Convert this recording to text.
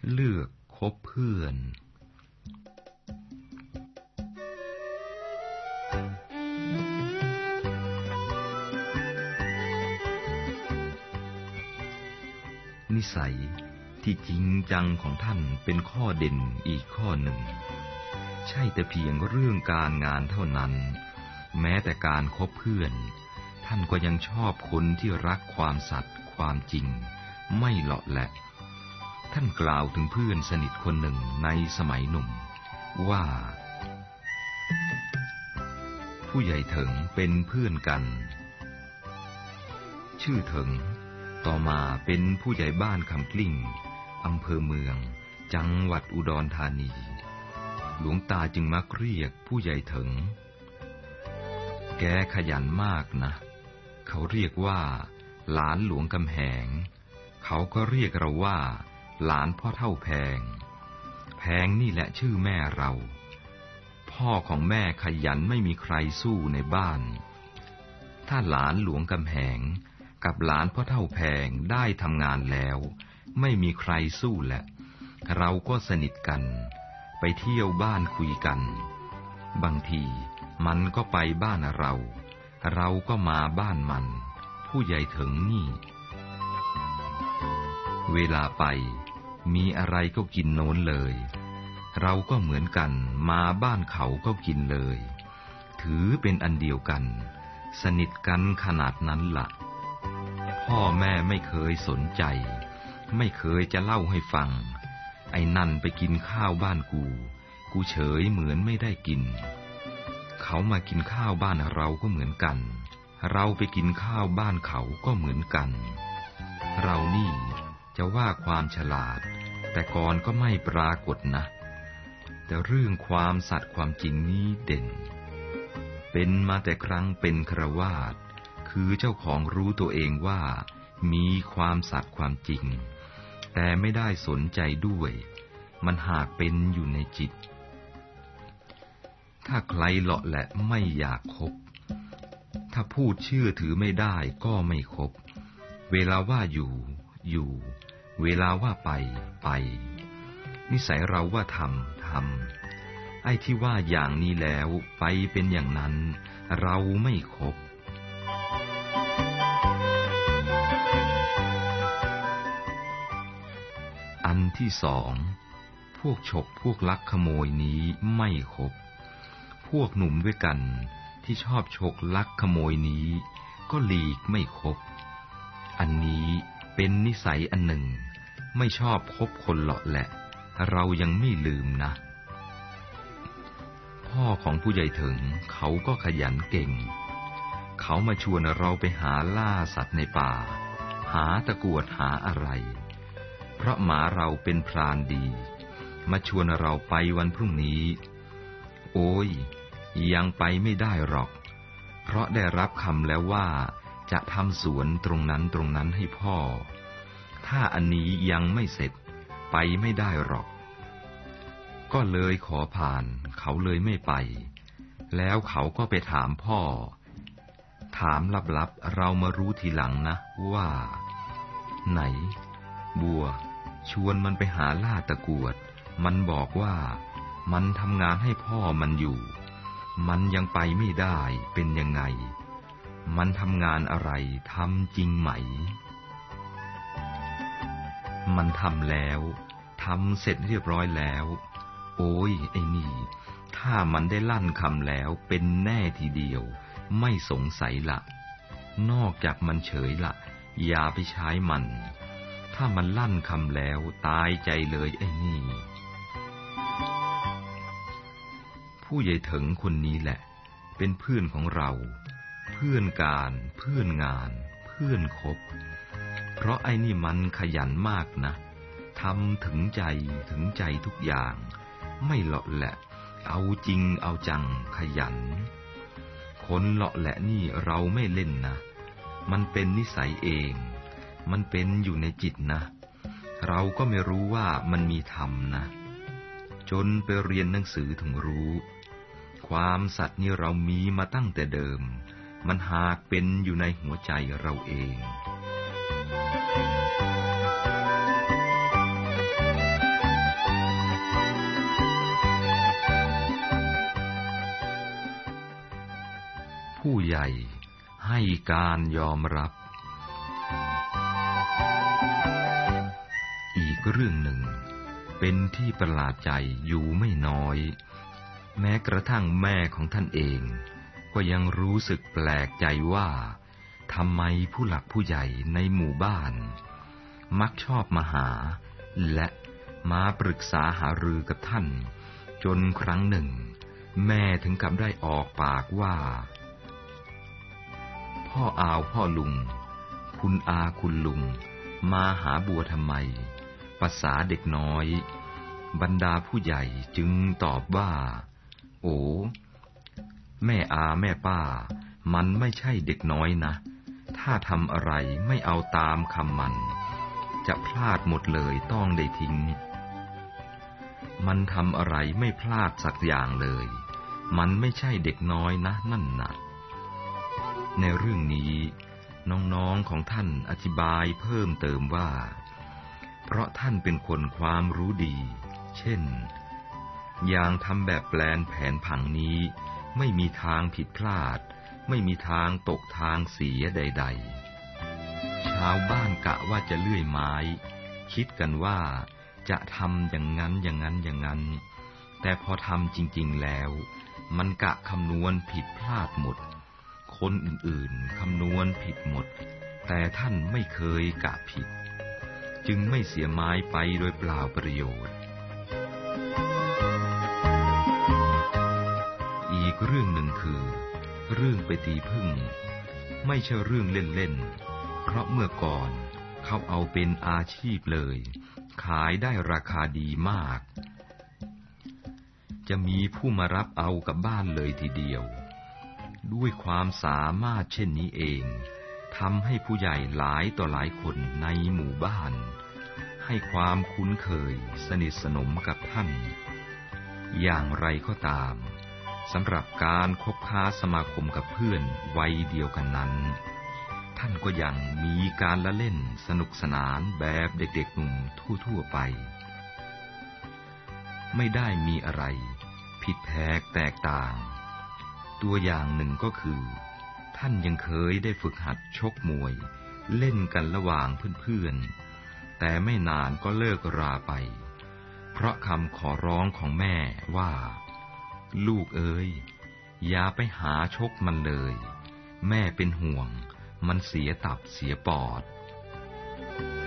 เลือกคบเพื่อนนิสัยที่จริงจังของท่านเป็นข้อเด่นอีกข้อหนึ่งใช่แต่เพียงเรื่องการงานเท่านั้นแม้แต่การคบเพื่อนท่านก็ยังชอบคนที่รักความสัตย์ความจริงไม่เลาะแหละท่านกล่าวถึงเพื่อนสนิทคนหนึ่งในสมัยหนุ่มว่าผู้ใหญ่เถิงเป็นเพื่อนกันชื่อเถิงต่อมาเป็นผู้ใหญ่บ้านคำกลิ้งอำเภอเมืองจังหวัดอุดรธานีหลวงตาจึงมักเรียกผู้ใหญ่เถิงแกขยันมากนะเขาเรียกว่าหลานหลวงกำแหงเขาก็เรียกเราว่าหลานพ่อเฒ่าแพงแพงนี่แหละชื่อแม่เราพ่อของแม่ขยันไม่มีใครสู้ในบ้านถ้าหลานหลวงกำแหงกับหลานพ่อเฒ่าแพงได้ทำงานแล้วไม่มีใครสู้แหละเราก็สนิทกันไปเที่ยวบ้านคุยกันบางทีมันก็ไปบ้านเราก็มาบ้านมันผู้ใหญ่เถิงนี่เวลาไปมีอะไรก็กินโน้นเลยเราก็เหมือนกันมาบ้านเขาก็กินเลยถือเป็นอันเดียวกันสนิทกันขนาดนั้นล่ะพ่อแม่ไม่เคยสนใจไม่เคยจะเล่าให้ฟังไอ้นั่นไปกินข้าวบ้านกูเฉยเหมือนไม่ได้กินเขามากินข้าวบ้านเราก็เหมือนกันเราไปกินข้าวบ้านเขาก็เหมือนกันเรานี่จะว่าความฉลาดแต่ก่อนก็ไม่ปรากฏนะแต่เรื่องความสัตย์ความจริงนี้เด่นเป็นมาแต่ครั้งเป็นฆราวาสคือเจ้าของรู้ตัวเองว่ามีความสัตย์ความจริงแต่ไม่ได้สนใจด้วยมันหากเป็นอยู่ในจิตถ้าใครเลาะแหละไม่อยากคบถ้าพูดเชื่อถือไม่ได้ก็ไม่คบเวลาว่าอยู่เวลาว่าไปนิสัยเราว่าทำไอ้ที่ว่าอย่างนี้แล้วไปเป็นอย่างนั้นเราไม่คบอันที่สองพวกฉกพวกลักขโมยนี้ไม่คบพวกหนุ่มด้วยกันที่ชอบฉกลักขโมยนี้ก็หลีกไม่คบอันนี้เป็นนิสัยอันหนึ่งไม่ชอบคบคนเลาะแหละเรายังไม่ลืมนะพ่อของผู้ใหญ่เถิงเขาก็ขยันเก่งเขามาชวนเราไปหาล่าสัตว์ในป่าหาตะกรวดหาอะไรเพราะหมาเราเป็นพรานดีมาชวนเราไปวันพรุ่งนี้โอ้ยยังไปไม่ได้หรอกเพราะได้รับคำแล้วว่าจะทำสวนตรงนั้นให้พ่อถ้าอันนี้ยังไม่เสร็จไปไม่ได้หรอกก็เลยขอผ่านเขาเลยไม่ไปแล้วเขาก็ไปถามพ่อถามลับๆเรามารู้ทีหลังนะว่าไหนบัวชวนมันไปหาล่าตะกรวดมันบอกว่ามันทำงานให้พ่อมันอยู่มันยังไปไม่ได้เป็นยังไงมันทำงานอะไรทำจริงไหมมันทำแล้วทำเสร็จเรียบร้อยแล้วโอ้ยไอ้นี่ถ้ามันได้ลั่นคำแล้วเป็นแน่ทีเดียวไม่สงสัยละนอกจากมันเฉยละอย่าไปใช้มันถ้ามันลั่นคำแล้วตายใจเลยไอ้นี่ผู้ใหญ่เถิงคนนี้แหละเป็นเพื่อนของเราเพื่อนการเพื่อนงานเพื่อนคบเพราะไอ้นี่มันขยันมากนะทำถึงใจทุกอย่างไม่เลาะแหละเอาจริงเอาจังขยันคนเลาะแหละนี่เราไม่เล่นนะมันเป็นนิสัยเองมันเป็นอยู่ในจิตนะเราก็ไม่รู้ว่ามันมีธรรมนะจนไปเรียนหนังสือถึงรู้ความสัตย์นี่เรามีมาตั้งแต่เดิมมันหากเป็นอยู่ในหัวใจเราเองผู้ใหญ่ให้การยอมรับอีกเรื่องหนึ่งเป็นที่ประหลาดใจอยู่ไม่น้อยแม้กระทั่งแม่ของท่านเองก็ยังรู้สึกแปลกใจว่าทำไมผู้หลักผู้ใหญ่ในหมู่บ้านมักชอบมาหาและมาปรึกษาหารือกับท่านจนครั้งหนึ่งแม่ถึงกับได้ออกปากว่าพ่ออาวพ่อลุงคุณอาคุณลุงมาหาบัวทำไมภาษาเด็กน้อยบรรดาผู้ใหญ่จึงตอบว่าโอ้แม่อาแม่ป้ามันไม่ใช่เด็กน้อยนะถ้าทำอะไรไม่เอาตามคำมันจะพลาดหมดเลยต้องได้ทิ้งมันทำอะไรไม่พลาดสักอย่างเลยมันไม่ใช่เด็กน้อยนะนั่นน่ะในเรื่องนี้น้องๆของท่านอธิบายเพิ่มเติมว่าเพราะท่านเป็นคนความรู้ดีเช่นอย่างทำแบบแปลนแผนผังนี้ไม่มีทางผิดพลาดไม่มีทางตกทางเสียใดๆชาวบ้านกะว่าจะเลื่อยไม้คิดกันว่าจะทำอย่างนั้นอย่างนั้นอย่างนั้นแต่พอทำจริงๆแล้วมันกะคำนวณผิดพลาดหมดคนอื่นๆคำนวณผิดหมดแต่ท่านไม่เคยกะผิดจึงไม่เสียไม้ไปโดยเปล่าประโยชน์อีกเรื่องหนึ่งคือเรื่องไปตีผึ้งไม่ใช่เรื่องเล่นๆเพราะเมื่อก่อนเขาเอาเป็นอาชีพเลยขายได้ราคาดีมากจะมีผู้มารับเอากับบ้านเลยทีเดียวด้วยความสามารถเช่นนี้เองทำให้ผู้ใหญ่หลายต่อหลายคนในหมู่บ้านให้ความคุ้นเคยสนิทสนมกับท่านอย่างไรก็ตามสำหรับการคบค้าสมาคมกับเพื่อนวัยเดียวกันนั้นท่านก็ยังมีการละเล่นสนุกสนานแบบเด็กๆหนุ่มทั่วๆไปไม่ได้มีอะไรผิดแผกแตกต่างตัวอย่างหนึ่งก็คือท่านยังเคยได้ฝึกหัดชกมวยเล่นกันระหว่างเพื่อนๆแต่ไม่นานก็เลิกราไปเพราะคำขอร้องของแม่ว่าลูกเอ๋ยอย่าไปหาชกมันเลยแม่เป็นห่วงมันเสียตับเสียปอด